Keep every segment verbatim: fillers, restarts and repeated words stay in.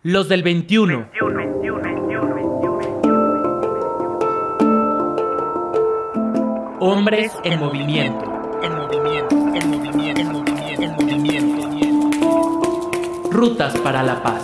Los del veintiuno. Hombres en movimiento. En movimiento, en movimiento, en movimiento, en movimiento. Rutas para la paz.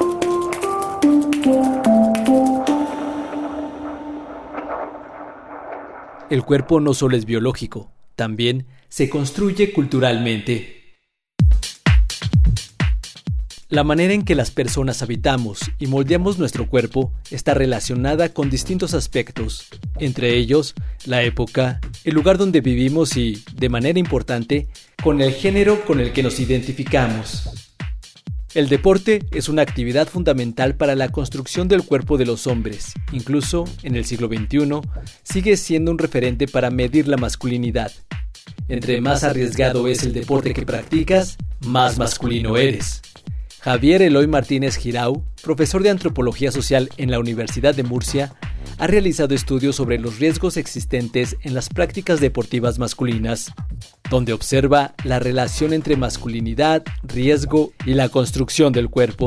El cuerpo no solo es biológico, también se construye culturalmente. La manera en que las personas habitamos y moldeamos nuestro cuerpo está relacionada con distintos aspectos, entre ellos la época, el lugar donde vivimos y, de manera importante, con el género con el que nos identificamos. El deporte es una actividad fundamental para la construcción del cuerpo de los hombres. Incluso, en el siglo veintiuno, sigue siendo un referente para medir la masculinidad. Entre más arriesgado es el deporte que practicas, más masculino eres. Javier Eloy Martínez Girau, profesor de Antropología Social en la Universidad de Murcia, ha realizado estudios sobre los riesgos existentes en las prácticas deportivas masculinas, donde observa la relación entre masculinidad, riesgo y la construcción del cuerpo.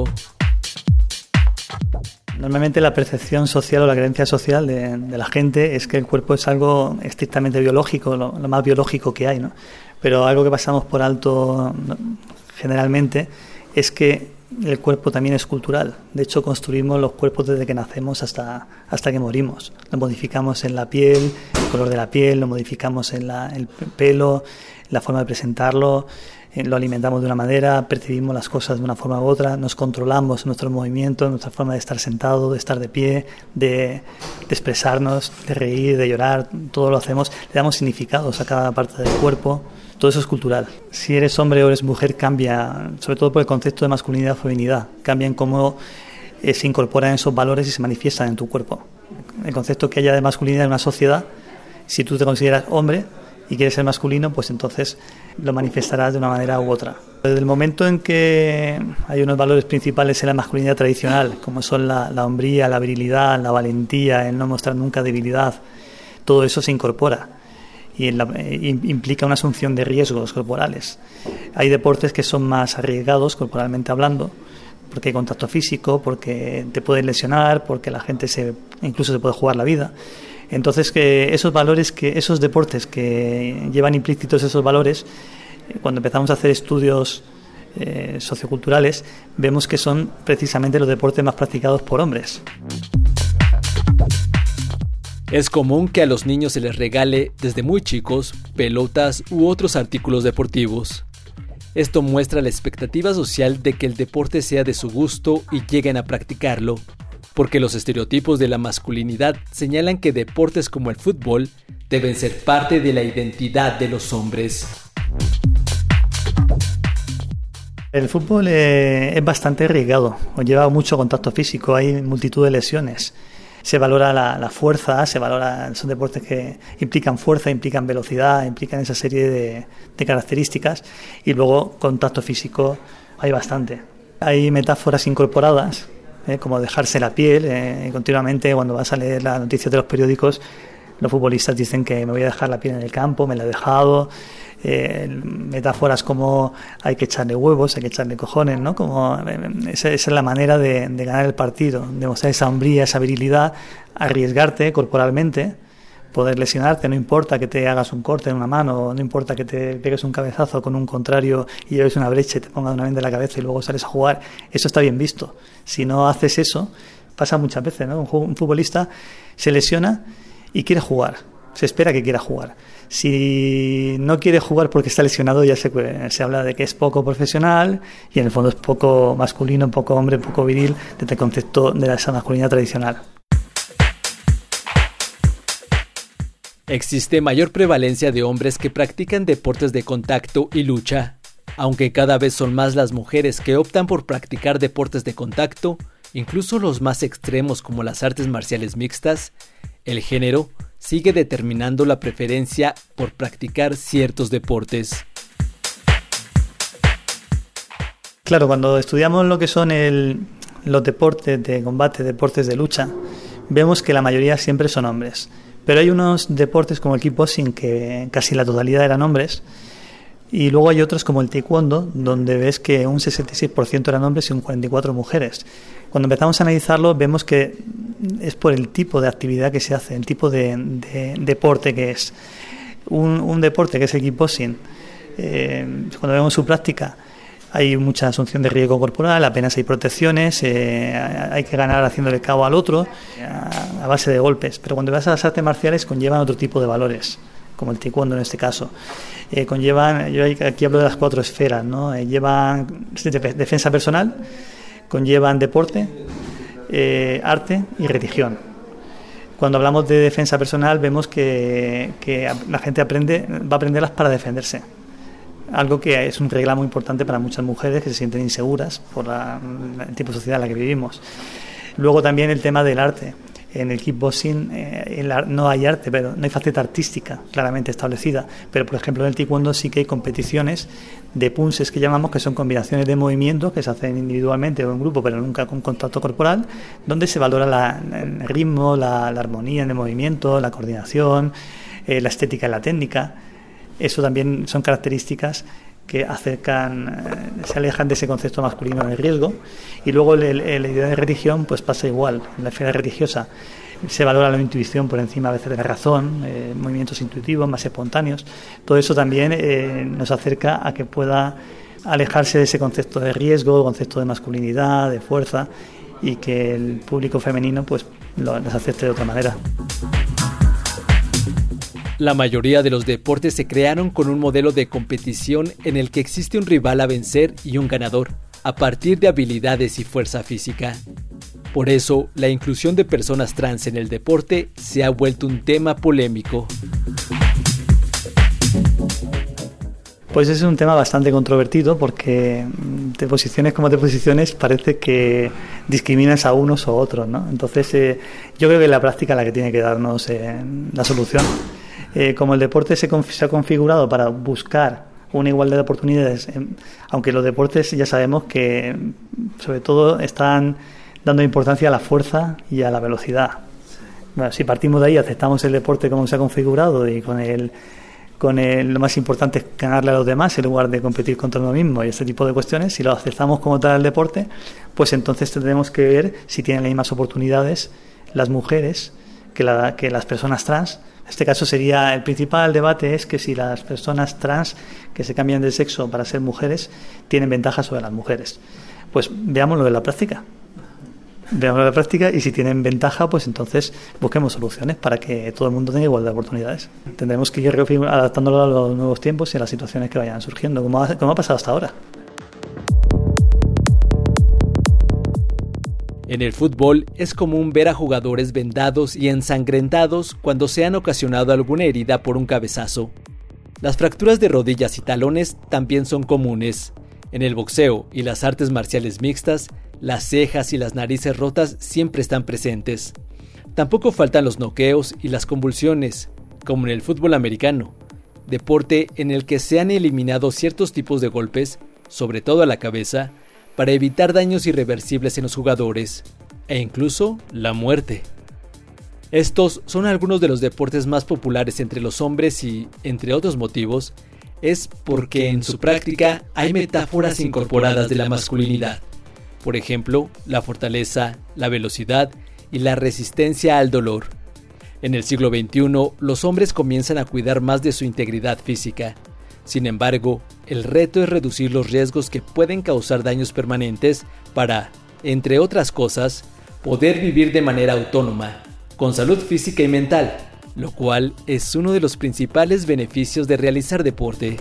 Normalmente la percepción social o la creencia social de, de la gente es que el cuerpo es algo estrictamente biológico, lo, lo más biológico que hay, ¿no? Pero algo que pasamos por alto generalmente es que el cuerpo también es cultural. De hecho, construimos los cuerpos desde que nacemos hasta, hasta que morimos. Lo modificamos en la piel, el color de la piel, lo modificamos en la, el pelo, la forma de presentarlo, lo alimentamos de una manera, percibimos las cosas de una forma u otra, nos controlamos nuestros movimientos, nuestra forma de estar sentado, de estar de pie, de, de expresarnos, de reír, de llorar, todo lo hacemos, le damos significados a cada parte del cuerpo. Todo eso es cultural. Si eres hombre o eres mujer cambia, sobre todo por el concepto de masculinidad o feminidad, cambia en cómo eh, se incorporan esos valores y se manifiestan en tu cuerpo. El concepto que haya de masculinidad en una sociedad, si tú te consideras hombre y quieres ser masculino, pues entonces lo manifestarás de una manera u otra. Desde el momento en que hay unos valores principales en la masculinidad tradicional, como son la, la hombría, la virilidad, la valentía, el no mostrar nunca debilidad, todo eso se incorpora y en la, implica una asunción de riesgos corporales. Hay deportes que son más arriesgados corporalmente hablando, porque hay contacto físico, porque te puedes lesionar, porque la gente se incluso se puede jugar la vida. Entonces, que esos valores, que esos deportes que llevan implícitos esos valores, cuando empezamos a hacer estudios eh, socioculturales, vemos que son precisamente los deportes más practicados por hombres. Es común que a los niños se les regale, desde muy chicos, pelotas u otros artículos deportivos. Esto muestra la expectativa social de que el deporte sea de su gusto y lleguen a practicarlo, porque los estereotipos de la masculinidad señalan que deportes como el fútbol deben ser parte de la identidad de los hombres. El fútbol eh, es bastante arriesgado, lleva mucho contacto físico, hay multitud de lesiones. Se valora la, la fuerza, se valora, son deportes que implican fuerza, implican velocidad, implican esa serie de, de características, y luego contacto físico hay bastante. Hay metáforas incorporadas, eh, como dejarse la piel, eh, continuamente cuando vas a leer las noticias de los periódicos, los futbolistas dicen que me voy a dejar la piel en el campo, me la he dejado. Eh, metáforas como hay que echarle huevos, hay que echarle cojones, ¿no? Como eh, esa, esa es la manera de, de ganar el partido, demostrar esa hombría, esa virilidad, arriesgarte corporalmente, poder lesionarte, no importa que te hagas un corte en una mano, no importa que te pegues un cabezazo con un contrario y lleves una brecha y te pongas una venda en la cabeza y luego sales a jugar, eso está bien visto. Si no haces eso, pasa muchas veces, ¿no? Un, un futbolista se lesiona y quiere jugar, se espera que quiera jugar. Si no quiere jugar porque está lesionado, ya se, se habla de que es poco profesional y en el fondo es poco masculino, poco hombre, poco viril desde el concepto de esa masculinidad tradicional. Existe mayor prevalencia de hombres que practican deportes de contacto y lucha. Aunque cada vez son más las mujeres que optan por practicar deportes de contacto, incluso los más extremos como las artes marciales mixtas, el género sigue determinando la preferencia por practicar ciertos deportes. Claro, cuando estudiamos lo que son el, los deportes de combate, deportes de lucha, vemos que la mayoría siempre son hombres. Pero hay unos deportes como el kickboxing, que casi la totalidad eran hombres, Y luego hay otros como el taekwondo, donde ves que un sesenta y seis por ciento eran hombres y un cuarenta y cuatro por ciento mujeres. Cuando empezamos a analizarlo, vemos que es por el tipo de actividad que se hace, el tipo de, de deporte que es. Un, un deporte que es el kickboxing, eh, cuando vemos su práctica, hay mucha asunción de riesgo corporal, apenas hay protecciones, eh, hay que ganar haciéndole cabo al otro a, a base de golpes. Pero cuando vas a las artes marciales conllevan otro tipo de valores, como el taekwondo en este caso. Eh, conllevan, yo aquí hablo de las cuatro esferas, ¿no? Eh, llevan defensa personal, conllevan deporte, eh, arte y religión. Cuando hablamos de defensa personal vemos que, que la gente aprende, va a aprenderlas para defenderse. Algo que es un regla muy importante para muchas mujeres que se sienten inseguras por la, el tipo de sociedad en la que vivimos. Luego también el tema del arte. En el kickboxing eh, el, no hay arte, pero no hay faceta artística claramente establecida. Pero, por ejemplo, en el taekwondo sí que hay competiciones de punches que llamamos, que son combinaciones de movimientos que se hacen individualmente o en grupo, pero nunca con contacto corporal, donde se valora la, el ritmo, la, la armonía en el movimiento, la coordinación, eh, la estética y la técnica. Eso también son características que acercan, eh, se alejan de ese concepto masculino del riesgo. Y luego el, el, la idea de religión pues pasa igual. En la esfera religiosa se valora la intuición por encima a veces de la razón, eh, movimientos intuitivos más espontáneos. Todo eso también eh, nos acerca a que pueda alejarse de ese concepto de riesgo, concepto de masculinidad, de fuerza, y que el público femenino pues lo, nos acepte de otra manera. La mayoría de los deportes se crearon con un modelo de competición en el que existe un rival a vencer y un ganador, a partir de habilidades y fuerza física. Por eso, la inclusión de personas trans en el deporte se ha vuelto un tema polémico. Pues es un tema bastante controvertido porque de posiciones como de posiciones parece que discriminas a unos o otros, ¿no? Entonces, eh, yo creo que es la práctica la que tiene que darnos eh, la solución. Eh, como el deporte se, conf- se ha configurado para buscar una igualdad de oportunidades, eh, aunque los deportes ya sabemos que sobre todo están dando importancia a la fuerza y a la velocidad. Bueno, si partimos de ahí, aceptamos el deporte como se ha configurado y con el, con el, lo más importante es ganarle a los demás en lugar de competir contra uno mismo y este tipo de cuestiones, si lo aceptamos como tal el deporte, pues entonces tendremos que ver si tienen las mismas oportunidades las mujeres que, la, que las personas trans. En este caso sería el principal debate es que si las personas trans que se cambian de sexo para ser mujeres tienen ventajas sobre las mujeres. Pues veámoslo en la práctica. Veámoslo en la práctica y si tienen ventaja, pues entonces busquemos soluciones para que todo el mundo tenga igualdad de oportunidades. Tendremos que ir adaptándolo a los nuevos tiempos y a las situaciones que vayan surgiendo, como ha, como ha pasado hasta ahora. En el fútbol es común ver a jugadores vendados y ensangrentados cuando se han ocasionado alguna herida por un cabezazo. Las fracturas de rodillas y talones también son comunes. En el boxeo y las artes marciales mixtas, las cejas y las narices rotas siempre están presentes. Tampoco faltan los noqueos y las convulsiones, como en el fútbol americano, deporte en el que se han eliminado ciertos tipos de golpes, sobre todo a la cabeza, para evitar daños irreversibles en los jugadores, e incluso la muerte. Estos son algunos de los deportes más populares entre los hombres y, entre otros motivos, es porque en su práctica hay metáforas incorporadas de la masculinidad. Por ejemplo, la fortaleza, la velocidad y la resistencia al dolor. En el siglo veintiuno, los hombres comienzan a cuidar más de su integridad física. Sin embargo, el reto es reducir los riesgos que pueden causar daños permanentes para, entre otras cosas, poder vivir de manera autónoma, con salud física y mental, lo cual es uno de los principales beneficios de realizar deporte.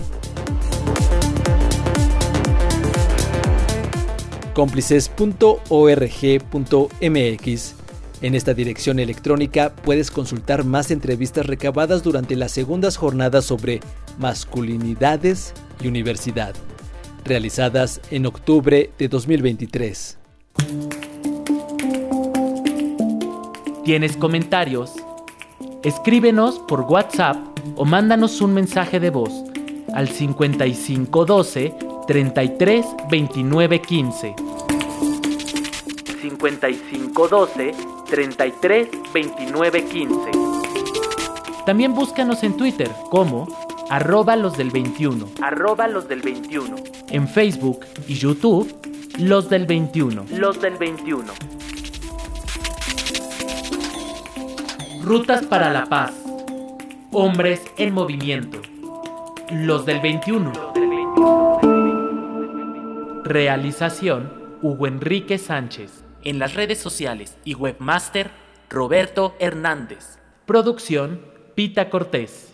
cómplices punto org punto mx. En esta dirección electrónica puedes consultar más entrevistas recabadas durante las segundas jornadas sobre masculinidades y universidad, realizadas en octubre de dos mil veintitrés. ¿Tienes comentarios? Escríbenos por WhatsApp o mándanos un mensaje de voz al cincuenta y cinco doce, treinta y tres, veintinueve, quince. cincuenta y cinco doce, treinta y tres, veintinueve, quince. También búscanos en Twitter como arroba los del veintiuno, arroba los del veintiuno. En Facebook y YouTube, Los del veintiuno, Los del veintiuno. Rutas para la Paz. Hombres en movimiento. Los del veintiuno. Realización, Hugo Enrique Sánchez. En las redes sociales y webmaster, Roberto Hernández. Producción, Pita Cortés.